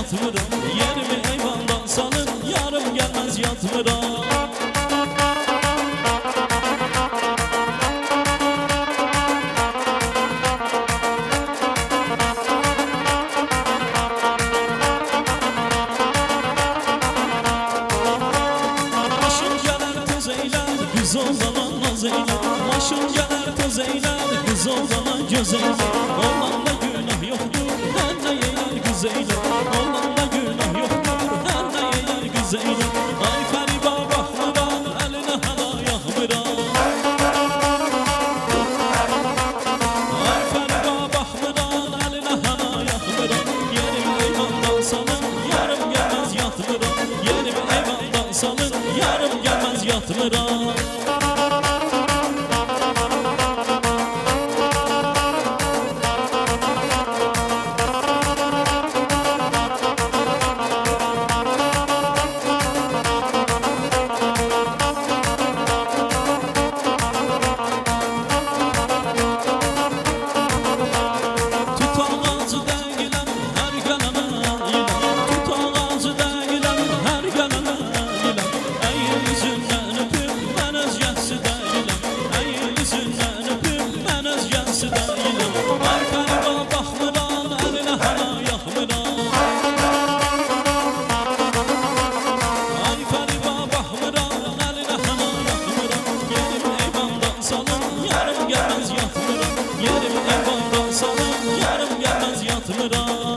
yatmıram. Yerimi eyvandan salın, yarım gelmez yatmıram. Kız oğlana naz eyler, başın gələr toz eylər. Kız oğlana göz eylər, oğlanda günah yoktur. Hər nə eylər qız eylər, oğlanda günah yoktur. Hər nə eylər qız eylər. Ay Fəriba baxmıram, əlinə həla yaxmıram. Ay Fəriba baxmıram, əlinə həla yaxmıram. Yerim eyvandan salın, yarım gəlməz yatmıram. Yerim eyvandan salın, yarım gəlməz yatmıram. Yerim eyvandan salın, yarım gelmez yatmıram.